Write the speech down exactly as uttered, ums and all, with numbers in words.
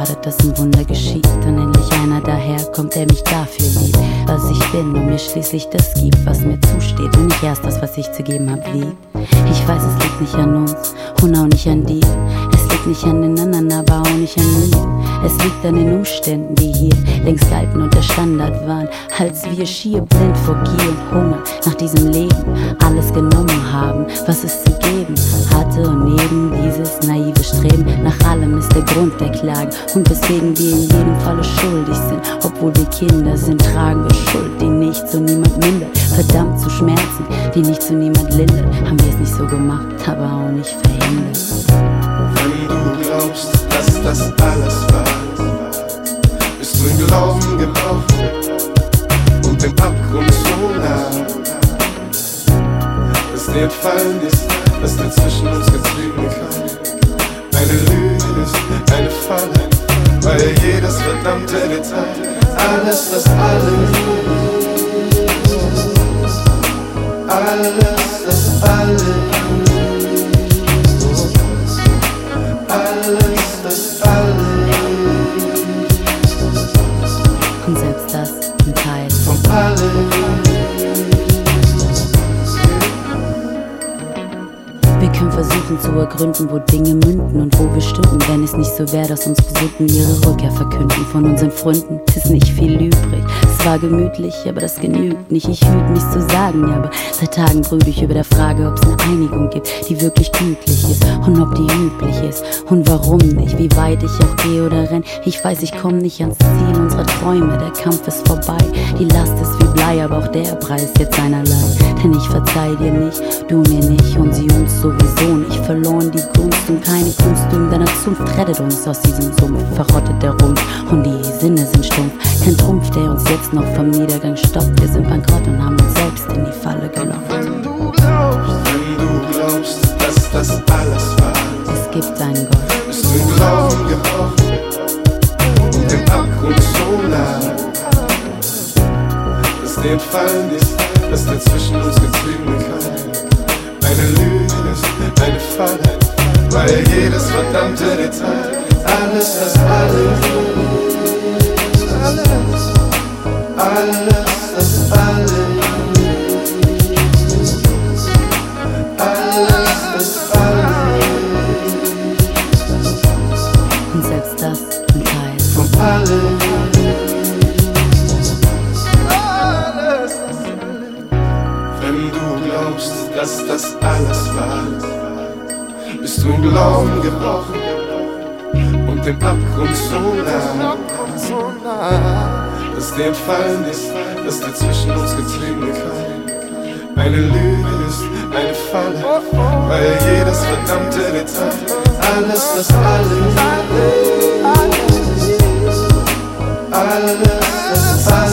wartet, dass ein Wunder geschieht und endlich einer daherkommt, der mich dafür liebt, was ich bin und mir schließlich das gibt, was mir zusteht und nicht erst das, was ich zu geben hab, lieb. Ich weiß, es liegt nicht an uns und auch nicht an dir. Es liegt nicht an den anderen, aber auch nicht an mir. Es liegt an den Umständen, die hier längst galten und der Standard waren, als wir schier blind vor Gier und Hunger nach diesem Leben alles genommen haben, was es zu geben hatte. Und neben dieses naive Streben nach allem ist der Grund der Klagen und weswegen wir in jedem Falle schuldig sind. Obwohl wir Kinder sind, tragen wir Schuld, die nicht zu niemand mindert. Verdammt zu Schmerzen, die nicht zu niemand lindert. Haben wir es nicht so gemacht, aber auch nicht verhindert. Wenn du glaubst, dass das alles war, bist du im Glauben gebrochen und dem Abgrund so nah, dass dir entfallen ist, dass der zwischen uns getrieben kann. Eine Lüge ist eine Falle, weil jedes verdammte Detail, alles, das alles, alles, das alles, alles, das alles, und selbst das ein Teil von allem. Wir können versuchen zu ergründen, wo Dinge münden und wo wir stünden, wenn es nicht so wäre, dass unsere Sünden ihre Rückkehr verkünden. Von unseren Freunden ist nicht viel übrig. Es war gemütlich, aber das genügt nicht. Ich hüte mich zu sagen, ja, aber seit Tagen brüte ich über der Frage, ob es eine Einigung gibt, die wirklich gütlich ist und ob die üblich ist. Und warum nicht, wie weit ich auch gehe oder renn. Ich weiß, ich komme nicht ans Ziel unserer Träume. Der Kampf ist vorbei, die Last ist wie Blei, aber auch der Preis jetzt einerlei. Denn ich verzeih dir nicht, du mir nicht und sie uns sowieso nicht. Verloren die Gunst und keine Kunst in deiner Zunft rettet uns aus diesem Sumpf. Verrottet der Rumpf und die Sinne sind stumpf. Kein Trumpf, der uns jetzt noch vom Niedergang stoppt. Wir sind bankrott und haben uns selbst in die Falle gelockt. Wenn du glaubst, wenn du glaubst, dass das alles war, es gibt einen Gott, bist du im Glauben gebrochen und dem Abgrund so nah, dass dir entfallen ist, dass der zwischen uns getrieben kann. Eine Lüge ist eine Falle, weil jedes verdammte Detail, alles, das alles, alles, alles, das alles, alles, das alles, und selbst das ein Teil von allem. Wenn du glaubst, dass das alles war, bist du im Glauben gebrochen und dem Abgrund so nah, dass dir entfallen ist, dass der zwischen uns getrieben kann. Eine Lüge ist eine Falle, weil jedes verdammte Detail, alles, das alles, alles, das alles,